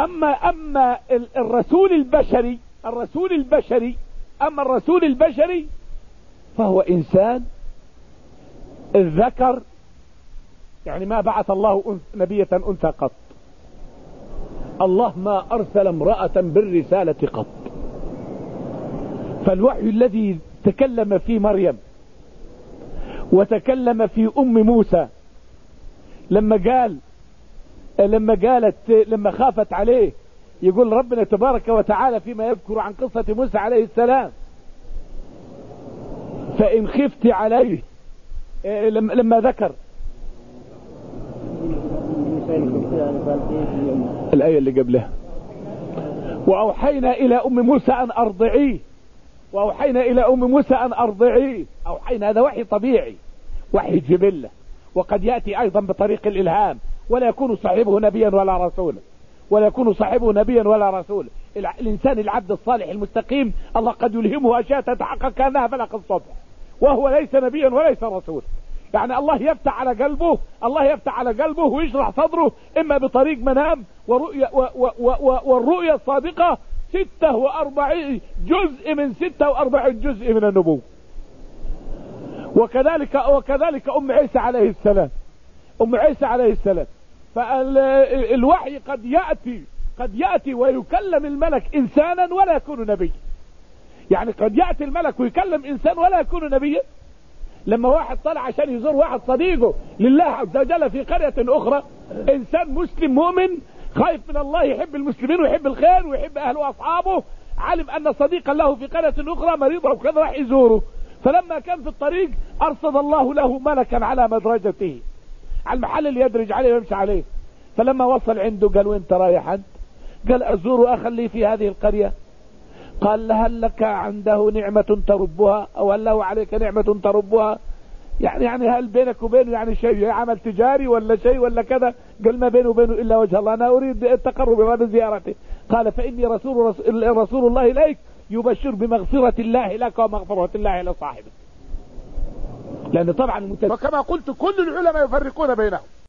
أما الرسول البشري فهو إنسان الذكر، يعني ما بعث الله نبية أنثى قط. الله ما أرسل امرأة بالرسالة قط. فالوحي الذي تكلم في مريم وتكلم في أم موسى لما خافت عليه، يقول ربنا تبارك وتعالى فيما يذكر عن قصة موسى عليه السلام: فإن خفت عليه، لما ذكر الآية اللي قبلها: وأوحينا إلى أم موسى أن أرضعيه، أوحينا، هذا وحي طبيعي، وحي جبلة، وقد يأتي أيضا بطريق الإلهام، ولا يكون صاحبه نبيا ولا رسولا. الإنسان العبد الصالح المستقيم الله قد يلهمه أشياء تتحقق كأنها فلق الصبح، وهو ليس نبيا وليس رسولا. يعني الله يفتح على قلبه ويشرح صدره، إما بطريق منام والرؤية الصادقة 46 جزء من 46 جزء من النبوة. وكذلك أم عيسى عليه السلام. فالوحي قد يأتي ويكلم الملك إنسانا ولا يكون نبي. يعني قد يأتي الملك ويكلم إنسان ولا يكون نبيا. لما واحد طلع عشان يزور واحد صديقه لله عز وجل في قرية أخرى، إنسان مسلم مؤمن خايف من الله، يحب المسلمين ويحب الخير ويحب أهله وأصحابه، علم أن صديقا له في قرية أخرى مريضة وكذا، راح يزوره. فلما كان في الطريق أرصد الله له ملكا على مدرجته، على المحل اللي يدرج عليه ويمشي عليه. فلما وصل عنده قال: وين رايح أنت؟ قال: أزور أخا لي في هذه القرية. قال: هل لك عنده نعمة تربها، أو هل له عليك نعمة تربها؟ يعني هل بينك وبينه يعني شيء عمل تجاري ولا شيء ولا كذا؟ قال: ما بينه وبينه إلا وجه الله، أنا أريد التقرب من زيارته. قال: فإني رسول الله إليك يبشر بمغفرة الله لك ومغفرة الله لصاحبه. لأن طبعا وكما قلت كل العلماء يفرقون بينهم.